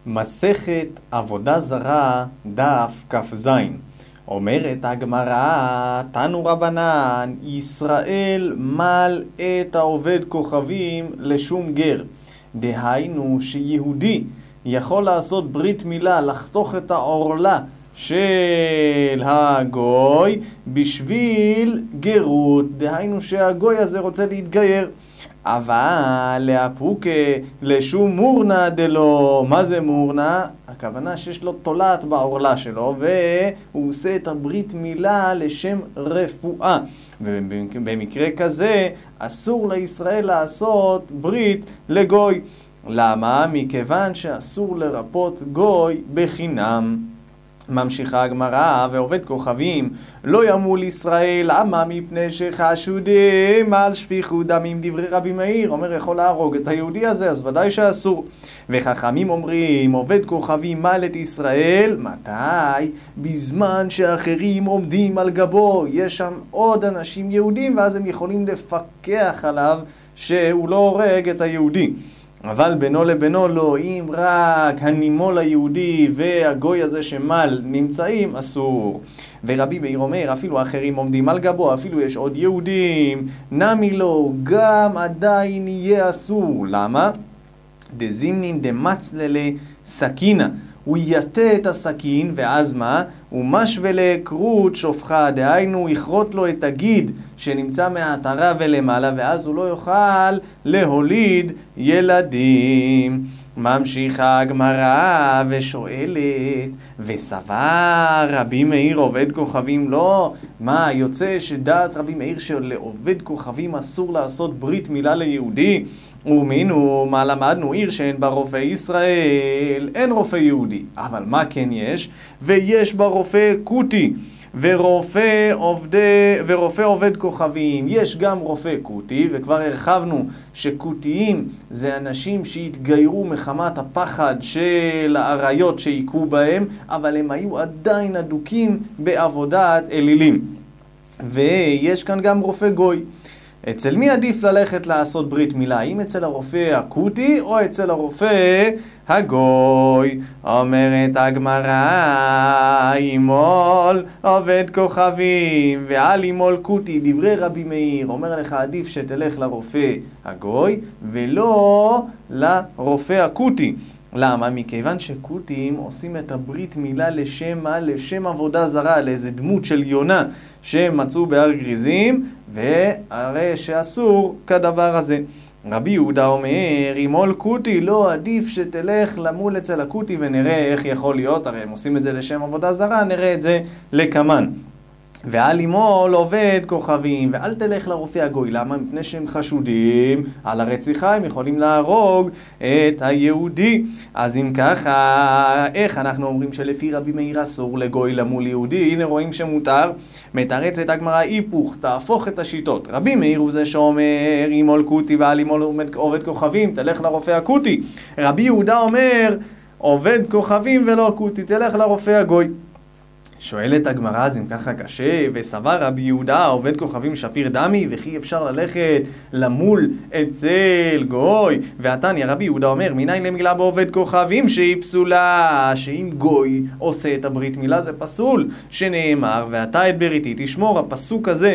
מסכת עבודה זרה, דף כ"ז. אומרת הגמרא, תנו רבנן, ישראל מל את העובד כוכבים לשום גר. דהיינו שיהודי יכול לעשות ברית מילה, לחתוך את העורלה של הגוי בשביל גרות, דהיינו שהגוי הזה רוצה להתגייר. אבל להפוקה לשום מורנה דלו. מה זה מורנה? הכוונה שיש לו תולעת בעורלה שלו והוא עושה את הברית מילה לשם רפואה, ובמקרה כזה אסור לישראל לעשות ברית לגוי. למה? מכיוון שאסור לרפות גוי בחינם. ממשיכה הגמרא, ועובד כוכבים לא ימול ישראל, למה? מפני שחשודים על שפיכות דמים. דברי רבי מאיר, אומר יכול להרוג את היהודי הזה, אז ודאי שאסור. וחכמים אומרים עובד כוכבים מל את ישראל, מתי? בזמן שאחרים עומדים על גבו, יש שם עוד אנשים יהודים ואז הם יכולים לפקח עליו שהוא לא הורג את היהודי. אבל בינו לבינו לא, אם רק הנימול היהודי והגוי הזה שמל נמצאים, אסור. ורבי מאיר אומר, אפילו אחרים עומדים על גבו, אפילו יש עוד יהודים, נמי לו, גם עדיין יהיה אסור. למה? דזימנין דמצללה סכינה. הוא יתה את הסכין, ואז מה? הוא משווה לקרות שופחה, דהיינו יכרות לו את הגיד שנמצא מהעטרה ולמעלה, ואז הוא לא יוכל להוליד ילדים. ממשיכה הגמרא ושואלת, וסבר רבי מאיר עובד כוכבים לא? מה, יוצא שדעת רבי מאיר שלעובד כוכבים אסור לעשות ברית מילה ליהודי? ומינו, מה למדנו? עיר שאין בה רופא ישראל, אין רופא יהודי. אבל מה כן יש? ויש בה רופא קוטי ורופא עובד כוכבים. יש גם רופא קוטי, וכבר הרחבנו שקוטיים זה אנשים שהתגיירו מחמת הפחד של האריות שיקו בהם, אבל הם היו עדיין אדוקים בעבודת אלילים. ויש כאן גם רופא גוי. אצל מי עדיף ללכת לעשות ברית מילה? האם אצל הרופא הקוטי או אצל הרופא הגוי? אומרת הגמרא, אימול עובד כוכבים ועל אימול קוטי. דברי רבי מאיר, אומר לך עדיף שתלך לרופא הגוי ולא לרופא הקוטי. למה? מכיוון שקוטים עושים את הברית מילה לשם עבודה זרה, לאיזה דמות של יונה שמצאו בהר גריזים, והרי שאסור כדבר הזה. רבי יהודה אומר, אימול קוטי, לא, עדיף שתלך למול אצל הקוטי ונראה איך יכול להיות, הרי הם עושים את זה לשם עבודה זרה, נראה את זה לקמן. ואל אימול עובד כוכבים, ואל תלך לרופא הגוי. למה? מפני שהם חשודים על הרציחה, הם יכולים להרוג את היהודי. אז אם ככה, איך אנחנו אומרים שלפי רבי מאיר אסור לגוי למול יהודי? הנה רואים שמותר. מתרצת הגמרא היפוך, תהפוך את השיטות. רבי מאיר הוא זה שאומר אימול קוטי ואל אימול עובד כוכבים, תלך לרופא הקוטי. רבי יהודה אומר עובד כוכבים ולא קוטי, תלך לרופא הגוי. שואלת הגמרא, אז אם ככה קשה, וסבר רבי יהודה עובד כוכבים שפיר דמי, וכי אפשר ללכת למול אצל גוי? ועתניא רבי יהודה אומר, מניין למילה בעובד כוכבים שהיא פסולה, שאם גוי עושה את הברית מילה זה פסול, שנאמר ואתה את בריתי תשמור. הפסוק הזה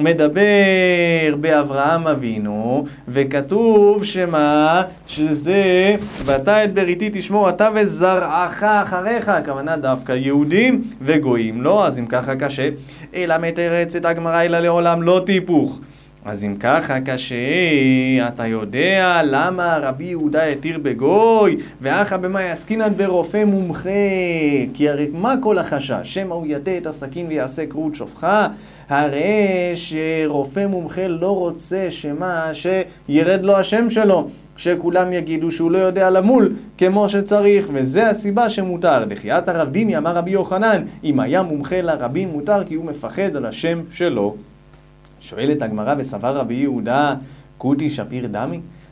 מדבר באברהם אבינו, וכתוב שמה? שזה ואתה את בריתי תשמור אתה וזרעך אחריך, הכוונה דווקא יהודים וגויים. לא, אז אם ככה קשה. אלא מתרצת הגמרא אלא לעולם לא תיפוך. אז אם ככה קשה, אתה יודע למה רבי יהודה התיר בגוי ואחא במאי עסקינן ברופא מומחה? כי הרי מה כל החשש? שמא הוא יטה את הסכין ויעשה קרות שופחה? הרי שרופא מומחה לא רוצה שירד לו השם שלו, שכולם יגידו שהוא לא יודע למול כמו שצריך, וזה הסיבה שמותר. דחיית הרב דימי אמר רבי יוחנן, אם היה מומחה לרבים מותר כי הוא מפחד על השם שלו. שואלת הגמרא, וסבר רבי יהודה קוטי שפיר דמי?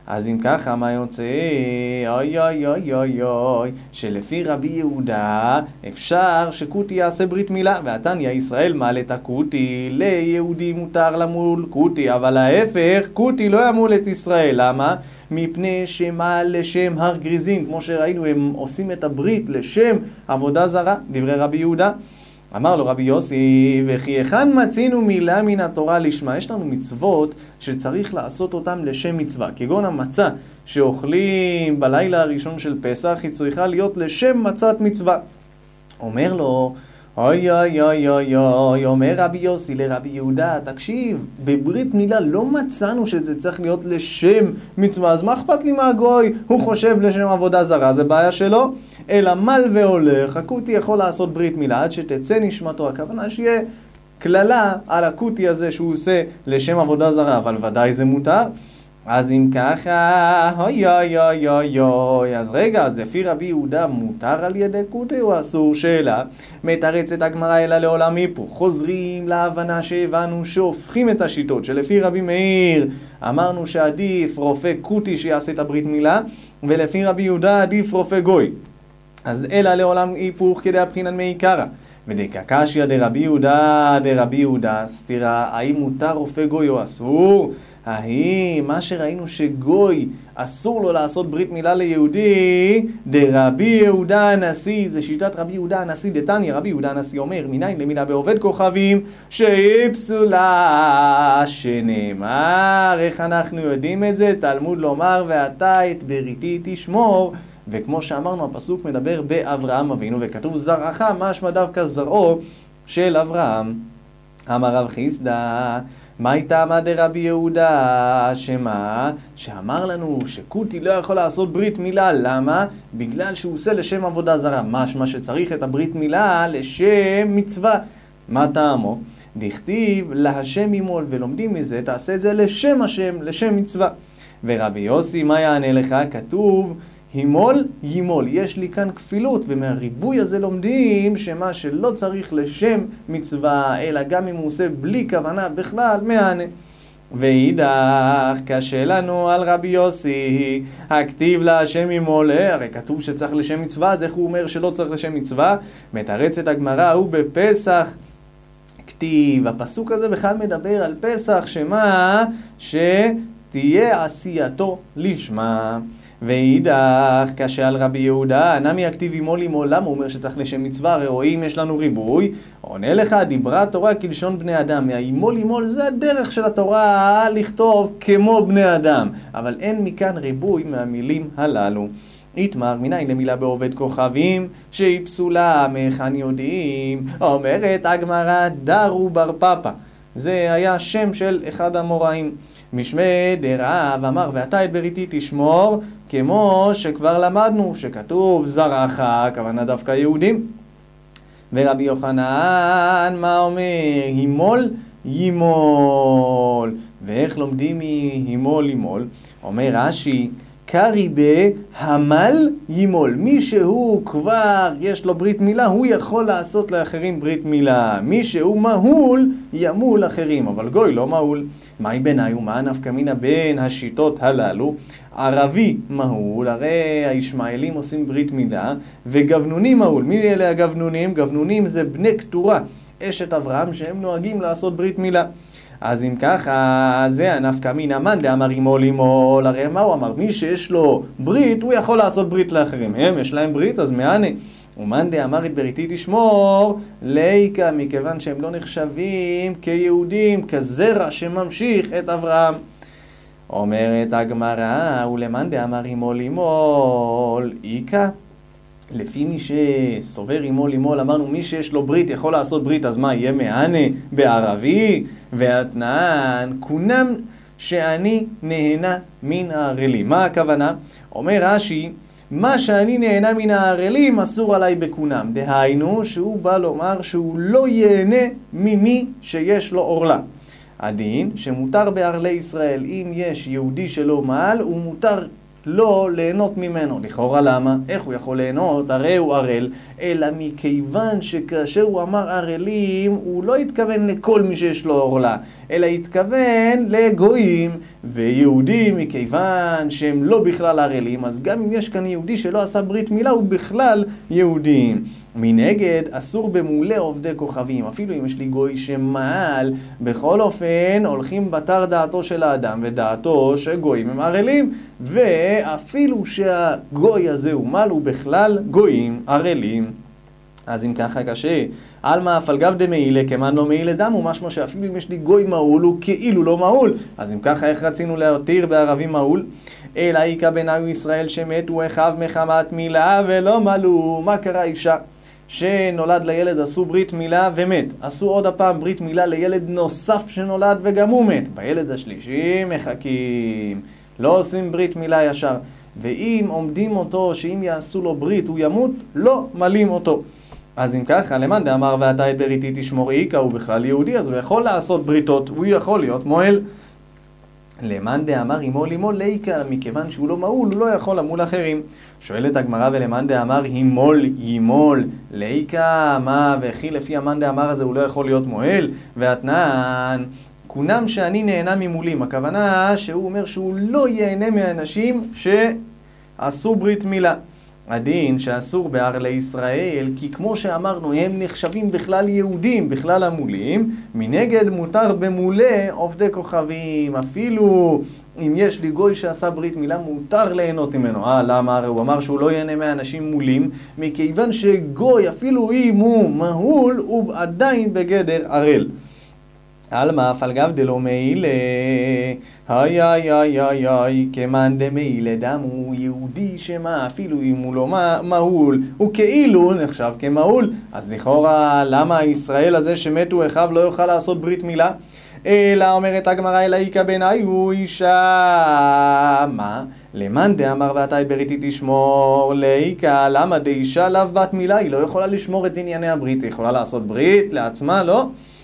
אז אם ככה, מה יוצא? אוי אוי אוי אוי אוי, שלפי רבי יהודה אפשר שקוטי יעשה ברית מילה, והתניא ישראל מעל את הקוטי, ליהודי מותר למול קוטי, אבל ההפך, קוטי לא ימול את ישראל. למה? מפני שמעל לשם הר גריזים, כמו שראינו, הם עושים את הברית לשם עבודה זרה, דברי רבי יהודה. אמר לו רבי יוסי, וכי היכן מצינו מילה מן התורה לשמה? יש לנו מצוות שצריך לעשות אותם לשם מצווה, כגון המצה שאוכלים בלילה הראשון של פסח, היא צריכה להיות לשם מצת מצווה. אומר לו, אוי אוי אוי אוי אוי, אומר רבי יוסי לרבי יהודה, תקשיב, בברית מילה לא מצאנו שזה צריך להיות לשם מצווה, אז מה אכפת לי מהגוי? הוא חושב לשם עבודה זרה, זה בעיה שלו. אלא מל והולך, הקוטי יכול לעשות ברית מילה עד שתצא נשמתו, הכוונה שיהיה כללה על הקוטי הזה שהוא עושה לשם עבודה זרה, אבל ודאי זה מותר. אז אם ככה, אוי אוי אוי אוי אוי, אז רגע, אז לפי רבי יהודה מותר על ידי קוטי או אסור? שאלה, מתרצת הגמרא אלא לעולם היפוך. חוזרים להבנה שהבנו שהופכים את השיטות, שלפי רבי מאיר אמרנו שעדיף רופא קוטי שיעשה את הברית מילה, ולפי רבי יהודה עדיף רופא גוי. אז אלא לעולם היפוך כדי הבחינן מעיקרא. ודקקשיא דרבי יהודה, סתירה, האם מותר רופא גוי או אסור? מה שראינו שגוי אסור לו לעשות ברית מילה ליהודי, דרבי יהודה הנשיא, זה שיטת רבי יהודה הנשיא דתניא. רבי יהודה הנשיא אומר, מניין למילה בעובד כוכבים שהיא פסולה, שנאמר, איך אנחנו יודעים את זה? תלמוד לומר, ואתה את בריתי תשמור. וכמו שאמרנו, הפסוק מדבר באברהם אבינו, וכתוב זרעך, משמע דווקא זרעו של אברהם. אמר רב חיסדא, מה הייתה עמד דרבי יהודה? שמה? שאמר לנו שקוטי לא יכול לעשות ברית מילה. למה? בגלל שהוא עושה לשם עבודה זרה. משמע שצריך את הברית מילה לשם מצווה. מה טעמו? דכתיב להשם ימול, ולומדים מזה, תעשה את זה לשם השם, לשם מצווה. ורבי יוסי, מה יענה לך? כתוב הימול ימול. יש לי כאן כפילות, ומהריבוי הזה לומדים שמה שלא צריך לשם מצווה, אלא גם אם הוא עושה בלי כוונה בכלל, מענה. ואידך, קשה לנו על רבי יוסי, הכתיב להשם ימול, הרי כתוב שצריך לשם מצווה, אז איך הוא אומר שלא צריך לשם מצווה? מתרצת הגמרא, הוא בפסח כתיב. הפסוק הזה בכלל מדבר על פסח, שמה? תהיה עשייתו לשמה. ואידך, קשה על רבי יהודה, נמי הכתיב ימול ימול, למה הוא אומר שצריך לשם מצווה? הרי רואים יש לנו ריבוי. עונה לך, דיברה התורה כלשון בני אדם. ימול ימול זה הדרך של התורה לכתוב כמו בני אדם, אבל אין מכאן ריבוי מהמילים הללו. יתמר, מניין למילה בעובד כוכבים שהיא פסולה, מהיכן יודעים? אומרת הגמרא, דרו בר פפא, זה היה שם של אחד המוראים. משמי דרב אמר, ואתה את בריתי תשמור, כמו שכבר למדנו שכתוב זרעך, הכוונה דווקא יהודים. ורבי יוחנן מה אומר? הימול ימול. ואיך לומדים מהימול ימול? אומר רש"י, קריבה המל ימול. מי שהוא כבר יש לו ברית מילה, הוא יכול לעשות לאחרים ברית מילה. מי שהוא מהול ימול אחרים, אבל גוי לא מהול. מהי ביניי ומה נפקא מינה בין השיטות הללו? ערבי מהול, הרי הישמעאלים עושים ברית מילה, וגבנוני מהול. מי אלה הגבנונים? גבנונים זה בני כתורה, אשת אברהם, שהם נוהגים לעשות ברית מילה. אז אם ככה, זה הנפקא מינה מאן דאמר ימול ימול. הרי מה הוא אמר? מי שיש לו ברית, הוא יכול לעשות ברית לאחרים. הם יש להם ברית, אז מענה. ומאן דאמר את בריתי תשמור, ליקה, מכיוון שהם לא נחשבים כיהודים, כזרע שממשיך את אברהם. אומרת הגמרא, ולמאן דאמר ימול ימול, איקה. לפי מי שסובר ימול ימול, אמרנו מי שיש לו ברית יכול לעשות ברית, אז מה יהיה מענה בערבי? ואתנן כונם שאני נהנה מן הערלים. מה הכוונה? אומר רש"י, מה שאני נהנה מן הערלים אסור עליי בכונם. דהיינו שהוא בא לומר שהוא לא ייהנה ממי שיש לו עורלה. הדין שמותר בערלי ישראל, אם יש יהודי שלא מעל, הוא מותר לא ליהנות ממנו. לכאורה למה? איך הוא יכול ליהנות? הרי הוא ערל, אלא מכיוון שכאשר הוא אמר ערלים, הוא לא התכוון לכל מי שיש לו עורלה, אלא התכוון לגויים ויהודים, מכיוון שהם לא בכלל ערלים, אז גם אם יש כאן יהודי שלא עשה ברית מילה, הוא בכלל יהודים. מנגד, אסור במעולה עובדי כוכבים, אפילו אם יש לי גוי שמעל, בכל אופן הולכים בתר דעתו של האדם ודעתו שגויים הם ערלים, ואפילו שהגוי הזה הוא מעל, הוא בכלל גויים ערלים. אז אם ככה קשה, על מה אף על גב דמעילה כמן לא מעילה דם, הוא משמע שאפילו אם יש לי גוי מעול הוא כאילו לא מעול. אז אם ככה איך רצינו להתיר בערבים מעול? אלא איכא בניו ישראל שמתו אחיו מחמת מילה ולא מלאו. מה קרה? אישה שנולד לילד עשו ברית מילה ומת, עשו עוד הפעם ברית מילה לילד נוסף שנולד וגם הוא מת. בילד השלישי מחכים, לא עושים ברית מילה ישר, ואם עומדים אותו שאם יעשו לו ברית הוא ימות, לא מלים אותו. אז אם ככה, למאן דאמר ואתה את בריתי תשמור איכא, הוא בכלל יהודי, אז הוא יכול לעשות בריתות, הוא יכול להיות מועל. למאן דאמר ימול ימול לאיכא, מכיוון שהוא לא מעול, הוא לא יכול למול אחרים. שואלת הגמרא, ולמאן דאמר ימול ימול לאיכא, מה וכי לפי המאן דאמר הזה הוא לא יכול להיות מועל? ואתנן כונם שאני נהנה ממולים, הכוונה שהוא אומר שהוא לא ייהנה מאנשים שעשו ברית מילה. הדין שאסור בערלי ישראל, כי כמו שאמרנו הם נחשבים בכלל יהודים, בכלל המולים, מנגד מותר במולה עובדי כוכבים, אפילו אם יש לי גוי שעשה ברית מילה מותר ליהנות ממנו. למה? הרי הוא אמר שהוא לא ייהנה מאנשים מולים, מכיוון שגוי אפילו אם הוא מהול הוא עדיין בגדר ערל. אלמה אף על גב דלא מעילה, היי היי היי היי היי, כמן דמעילה דם, הוא יהודי שמה אפילו אם הוא לא מהול, הוא כאילו נחשב כמהול. אז לכאורה למה ישראל הזה שמתו אחיו לא יוכל לעשות ברית מילה? אלא אומרת הגמרא, אלא איכא בניו אישה. מה? למאן דאמר ואתה את בריתי תשמור לאיכא, למה דאישה לאו בת מילה? היא לא יכולה לשמור את ענייני הברית, היא יכולה לעשות ברית לעצמה, לא?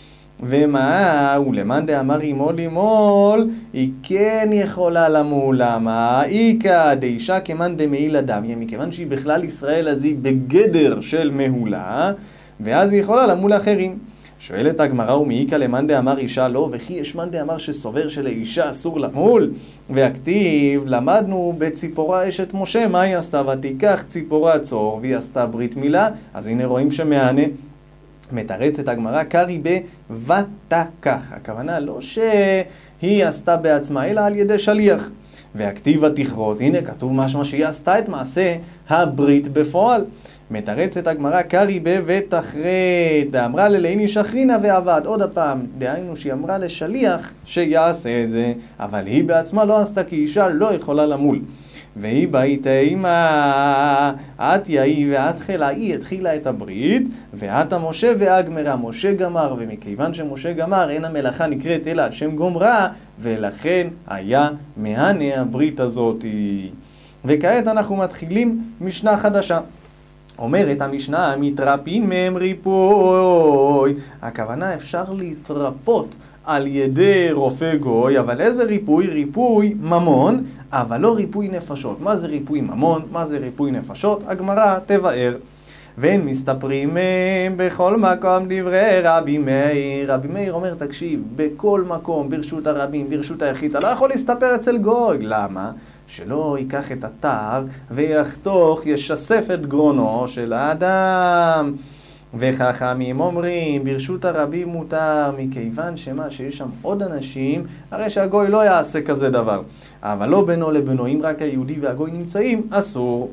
ומה? ולמאן דאמר ימול ימול, היא כן יכולה למול. למה? איכא דאישה כמן דמעילה דם, מכיוון שהיא בכלל ישראל אז היא בגדר של מהולה, ואז היא יכולה למול אחרים. שואלת הגמרא, ומאיכא למאן דאמר אישה לא, וכי יש מאן דאמר שסובר שלאישה אסור למול? והכתיב, למדנו בציפורה אשת משה, מה היא עשתה? ותיקח ציפורה צור, והיא עשתה ברית מילה. אז הנה רואים שמענה. מתרצת הגמרא, קרי ב"ותקח", הכוונה לא שהיא עשתה בעצמה אלא על ידי שליח. והכתיב התכרות, הנה כתוב משמע שהיא עשתה את מעשה הברית בפועל. מתרצת הגמרא, קרי ב"ותחרט", דאמרה ללאיני שחרינה ועבד. עוד הפעם, דהיינו שהיא אמרה לשליח שיעשה את זה, אבל היא בעצמה לא עשתה, כי אישה לא יכולה למול. והיא בית אימה, את יאי ואת חלה, היא התחילה את הברית, ואת המשה והגמרה, משה גמר, ומכיוון שמשה גמר אין המלאכה נקראת אלא על שם גומרה, ולכן היה מהנה הברית הזאת. וכעת אנחנו מתחילים משנה חדשה. אומרת המשנה, מתרפין מהם ריפוי. הכוונה אפשר להתרפות על ידי רופא גוי, אבל איזה ריפוי? ריפוי ממון, אבל לא ריפוי נפשות. מה זה ריפוי ממון? מה זה ריפוי נפשות? הגמרא תבאר. ואין מסתפרים בכל מקום דברי רבי מאיר. רבי מאיר אומר, תקשיב, בכל מקום, ברשות הרבים, ברשות היחיד, אתה לא יכול להסתפר אצל גוי. למה? שלא ייקח את התר ויחתוך, ישסף את גרונו של האדם. וחכמים אומרים, ברשות הרבים מותר, מכיוון שמה שיש שם עוד אנשים, הרי שהגוי לא יעשה כזה דבר. אבל לא בינו לבינו, אם רק היהודי והגוי נמצאים, אסור.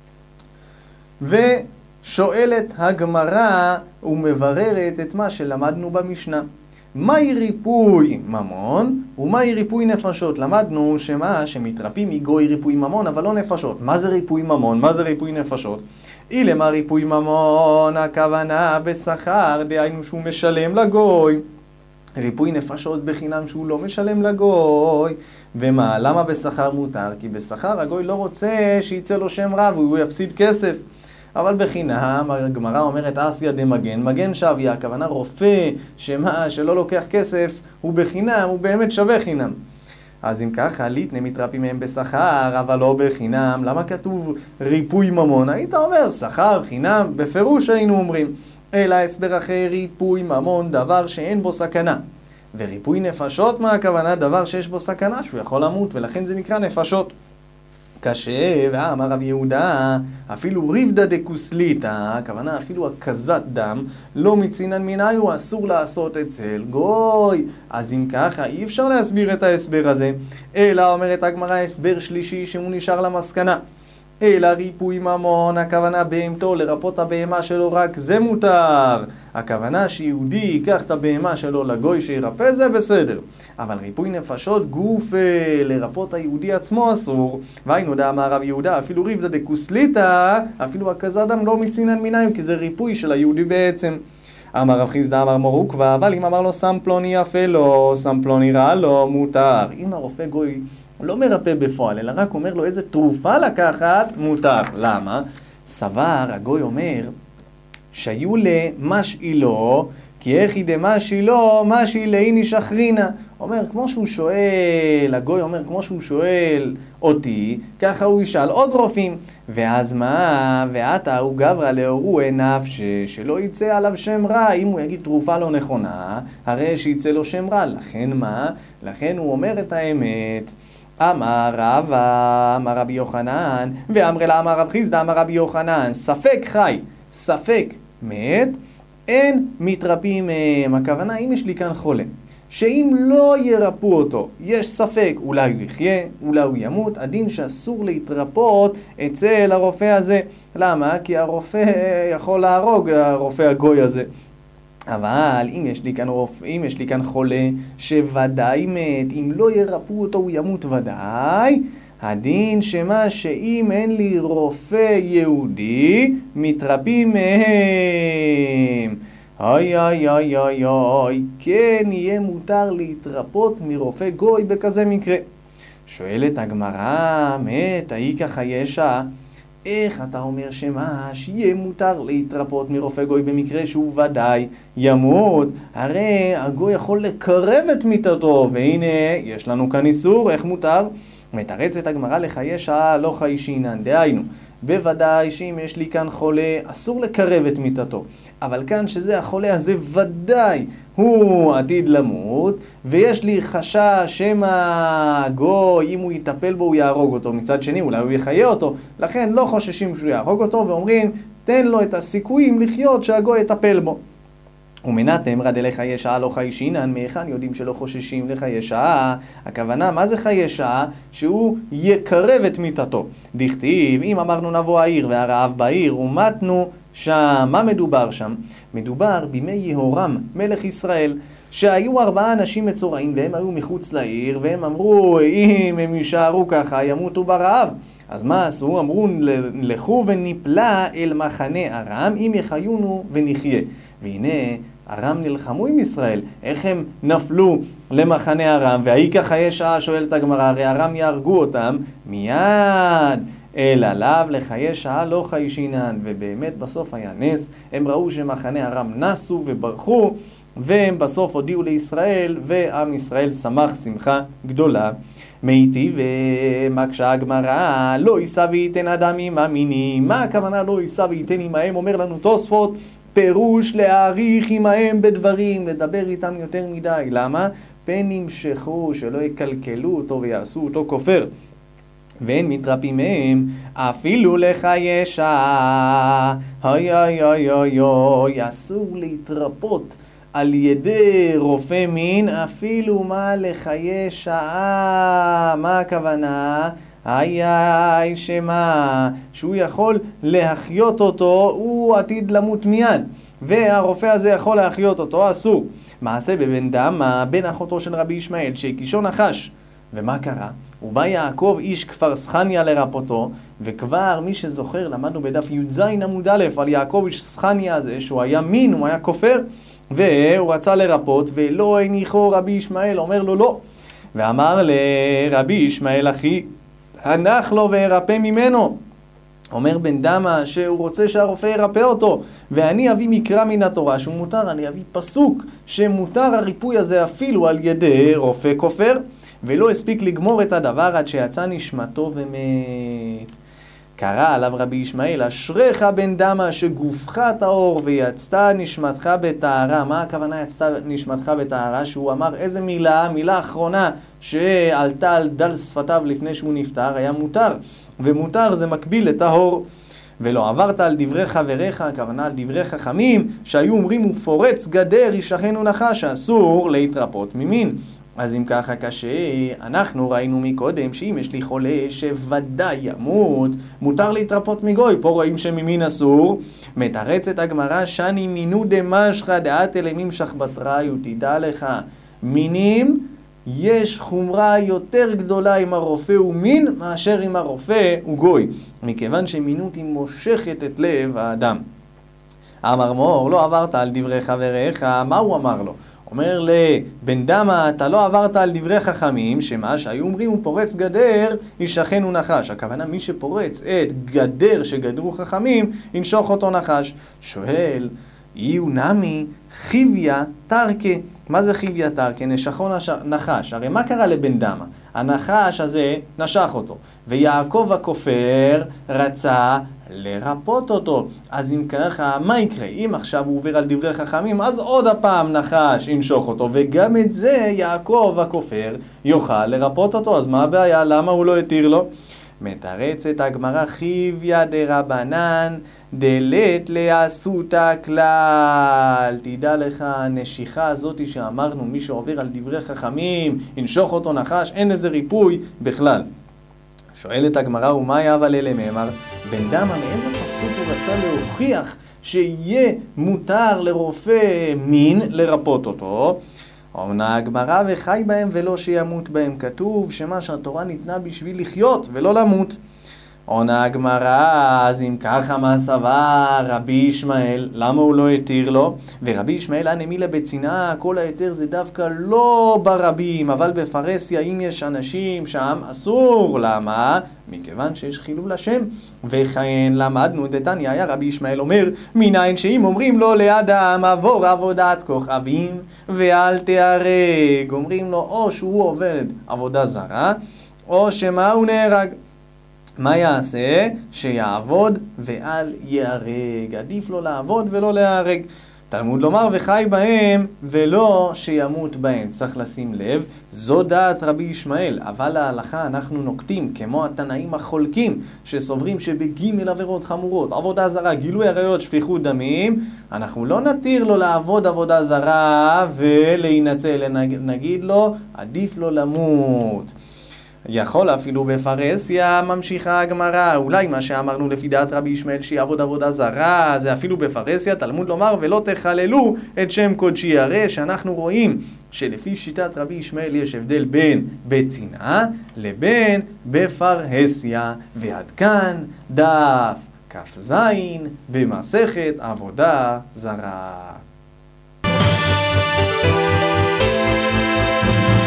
ושואלת הגמרא ומבררת את מה שלמדנו במשנה. מהי ריפוי ממון ומהי ריפוי נפשות? למדנו שמה שמתרפים מגוי ריפוי ממון אבל לא נפשות. מה זה ריפוי ממון? מה זה ריפוי נפשות? אילמה ריפוי ממון, הכוונה בשכר, דהיינו שהוא משלם לגוי. ריפוי נפשות בחינם שהוא לא משלם לגוי. ומה? למה בשכר מותר? כי בשכר הגוי לא רוצה שיצא לו שם רע והוא יפסיד כסף. אבל בחינם, הגמרא אומרת אסיה דמגן, מגן שוויה, הכוונה רופא שלא לוקח כסף, הוא בחינם, הוא באמת שווה חינם. אז אם ככה, ליתנה מתרפים מהם בשכר, אבל לא בחינם. למה כתוב ריפוי ממון? היית אומר, שכר, חינם, בפירוש היינו אומרים. אלא הסבר אחר, ריפוי ממון, דבר שאין בו סכנה. וריפוי נפשות, מה הכוונה? דבר שיש בו סכנה, שהוא יכול למות, ולכן זה נקרא נפשות. קשה, ואמר רב יהודה, אפילו ריבדה דקוסליטה, הכוונה אפילו הקזת דם, לא מצינן מיניו, אסור לעשות אצל גוי. אז אם ככה, אי אפשר להסביר את ההסבר הזה, אלא אומרת הגמרא הסבר שלישי שהוא נשאר למסקנה. אלא ריפוי ממון, הכוונה בהמתו, לרפות הבהמה שלו, רק זה מותר. הכוונה שיהודי ייקח את הבהמה שלו לגוי שירפא, זה בסדר. אבל ריפוי נפשות גוף לרפות היהודי עצמו אסור. והיינו דא אמר רב יהודה, אפילו ריבדה דקוסליטה, אפילו הקזת דם לא מצינן מיניים, כי זה ריפוי של היהודי בעצם. אמר רב חיסדא אמר מור עוקבא, אבל אם אמר לו שם פלוני יפה לו, שם פלוני רע לו, מותר. אם הרופא גוי לא מרפא בפועל, אלא רק אומר לו איזה תרופה לקחת, מותר. למה? סבר, הגוי אומר, שהיו למשאילו, כי איך דמשאילו, משאילי איני שחרינה. אומר, כמו שהוא שואל, הגוי אומר, כמו שהוא שואל אותי, ככה הוא ישאל עוד רופאים. ואז מה? ועתה הוא גברא לאורו נפש, שלא יצא עליו שם רע. אם הוא יגיד תרופה לא נכונה, הרי שיצא לו שם רע. לכן מה? לכן הוא אומר את האמת. אמר רבא, אמר רבי יוחנן, ואמר לה אמר רב חיסדא, אמר רבי יוחנן, ספק חי, ספק מת, אין מתרפים מהם. הכוונה, אם יש לי כאן חולה, שאם לא ירפו אותו, יש ספק, אולי הוא יחיה, אולי הוא ימות, הדין שאסור להתרפות אצל הרופא הזה. למה? כי הרופא יכול להרוג, הרופא הגוי הזה. אבל אם יש לי כאן חולה שוודאי מת, אם לא ירפו אותו הוא ימות ודאי, הדין שמה שאם אין לי רופא יהודי, מתרפים מהם. אוי אוי אוי אוי אוי, כן יהיה מותר להתרפות מרופא גוי בכזה מקרה. שואלת הגמרא, מת, האיכא חיישא, איך אתה אומר שמה שיהיה מותר להתרפות מרופא גוי במקרה שהוא ודאי ימות? הרי הגוי יכול לקרב את מיתתו, והנה יש לנו כאן איסור, איך מותר? מתרצת הגמרא לחיישא לא חיישינן, דהיינו בוודאי שאם יש לי כאן חולה אסור לקרב את מיתתו, אבל כאן שזה החולה הזה ודאי הוא עתיד למות, ויש לי חשש שמא גוי אם הוא יטפל בו הוא יהרוג אותו, מצד שני אולי הוא יחיה אותו, לכן לא חוששים שהוא יהרוג אותו ואומרים תן לו את הסיכויים לחיות שהגוי יטפל בו. ומנתם רד לחיי שעה לא חיישינן, מאיכן יודעים שלא חוששים לחיי שעה? הכוונה, מה זה חיי שעה? שהוא יקרב את מיתתו. דכתיב, אם אמרנו נבוא העיר והרעב בעיר, ומתנו שם. מה מדובר שם? מדובר בימי יהורם, מלך ישראל, שהיו 4 אנשים מצורעים והם היו מחוץ לעיר, והם אמרו, אם הם יישארו ככה, ימותו ברעב. אז מה עשו? אמרו, לכו וניפלה אל מחנה ארם, אם יחיונו ונחיה. והנה, ארם נלחמו עם ישראל. איך הם נפלו למחנה ארם? והאיכא חיי שעה, שואלת הגמרא, הרי ארם יהרגו אותם מיד. אלא לאו לחיי שעה לא חיישינן. ובאמת בסוף היה נס, הם ראו שמחנה ארם נסו וברחו, והם בסוף הודיעו לישראל, ועם ישראל שמח שמחה גדולה. מיטיב ומקשה הגמרא, לא יישא וייתן אדם עם המינים. מה הכוונה לא יישא וייתן עמהם? אומר לנו תוספות, פירוש להאריך עמהם בדברים, לדבר איתם יותר מדי. למה? פן ימשכו, שלא יקלקלו אותו ויעשו אותו כופר. ואין מתרפים מהם, אפילו לחיי שעה. אוי אוי אוי אוי אוי, אסור להתרפות על ידי רופא מין, אפילו מה לחיי שעה. מה הכוונה? איי שמה, שהוא יכול להחיות אותו, הוא עתיד למות מיד, והרופא הזה יכול להחיות אותו, אסור. מעשה בבן דמה, בן אחותו של רבי ישמעאל, שהקישו נחש. ומה קרה? הוא בא יעקב איש כפר סחניה לרפותו, וכבר מי שזוכר, למדנו בדף י"ז עמוד א' על יעקב איש סחניה הזה, שהוא היה מין, הוא היה כופר, והוא רצה לרפות, ולא הניחו רבי ישמעאל, אומר לו לא. ואמר לרבי ישמעאל אחי, הנח לו וירפא ממנו. אומר בן דמה שהוא רוצה שהרופא ירפא אותו, ואני אביא מקרא מן התורה שהוא מותר, אני אביא פסוק שמותר הריפוי הזה אפילו על ידי רופא כופר. ולא הספיק לגמור את הדבר עד שיצא נשמתו ומת. קרא עליו רבי ישמעאל, אשריך בן דמה שגופך טהור ויצתה נשמתך בטהרה. מה הכוונה יצתה נשמתך בטהרה? שהוא אמר איזה מילה, מילה אחרונה שעלתה על דל שפתיו לפני שהוא נפטר, היה מותר, ומותר זה מקביל לטהור. ולא עברת על דברי חבריך, הכוונה על דברי חכמים, שהיו אומרים הוא פורץ גדר ישכנו נחש, שאסור להתרפות ממין. אז אם ככה קשה, אנחנו ראינו מקודם שאם יש לי חולה שוודאי ימות, מותר להתרפות מגוי. פה רואים שממין אסור. מתרצת הגמרא, שני מינו דמשך דעת אלמים שכבתראי, ותדע לך, מינים יש חומרה יותר גדולה עם הרופא הוא מין מאשר עם הרופא הוא גוי, מכיוון שמינות היא מושכת את לב האדם. אמר מור, לא עברת על דברי חבריך. מה הוא אמר לו? אומר לבן דמה, אתה לא עברת על דברי חכמים, שמה שהיו אומרים הוא פורץ גדר ישכנו נחש. הכוונה מי שפורץ את גדר שגדרו חכמים ינשוך אותו נחש. שואל, יהיו נמי חיביה תרקה. מה זה חיביה תרקה? נשכו נחש. הרי מה קרה לבן דמה? הנחש הזה נשך אותו, ויעקב הכופר רצה לרפות אותו. אז אם ככה, מה יקרה? אם עכשיו הוא עובר על דברי חכמים, אז עוד הפעם נחש ינשוך אותו, וגם את זה יעקב הכופר יוכל לרפות אותו. אז מה הבעיה? למה הוא לא התיר לו? מתרצת הגמרא, חיביה דרבנן דלת לעשותה כלל. תדע לך, הנשיכה הזאת שאמרנו, מי שעובר על דברי חכמים ינשוך אותו נחש, אין איזה ריפוי בכלל. שואלת הגמרא, ומה אבל אלה מאמר? בן דמה, מאיזה פסוק הוא רצה להוכיח שיהיה מותר לרופא מין לרפות אותו? עונה הגמרא, וחי בהם ולא שימות בהם. כתוב שמה שהתורה ניתנה בשביל לחיות ולא למות. עונה הגמרא, אז אם ככה מה סבר רבי ישמעאל? למה הוא לא התיר לו? ורבי ישמעאל הנמילה בצנעה, כל היתר זה דווקא לא ברבים, אבל בפרסיה אם יש אנשים שם אסור. למה? מכיוון שיש חילול השם. וכן למדנו דתניא, היה רבי ישמעאל אומר, מניין שאם אומרים לו לאדם עבור עבודת כוכבים ואל תיהרג, אומרים לו או שהוא עובד עבודה זרה או שמה הוא נהרג. מה יעשה? שיעבוד ואל ייהרג. עדיף לו לעבוד ולא להיהרג. תלמוד לומר וחי בהם ולא שימות בהם. צריך לשים לב, זו דעת רבי ישמעאל, אבל להלכה אנחנו נוקטים כמו התנאים החולקים שסוברים שבג' עבירות חמורות, עבודה זרה, גילוי עריות, שפיכות דמים, אנחנו לא נתיר לו לעבוד עבודה זרה ולהינצל, נגיד לו עדיף לו למות. יכול אפילו בפרסיה, ממשיכה הגמרא, אולי מה שאמרנו לפי דעת רבי ישמעאל שיעבוד עבודה זרה, זה אפילו בפרסיה, תלמוד לומר ולא תחללו את שם קודשי. הרי שאנחנו רואים שלפי שיטת רבי ישמעאל יש הבדל בין בצנעה לבין בפרהסיה. ועד כאן דף כ"ז במסכת עבודה זרה.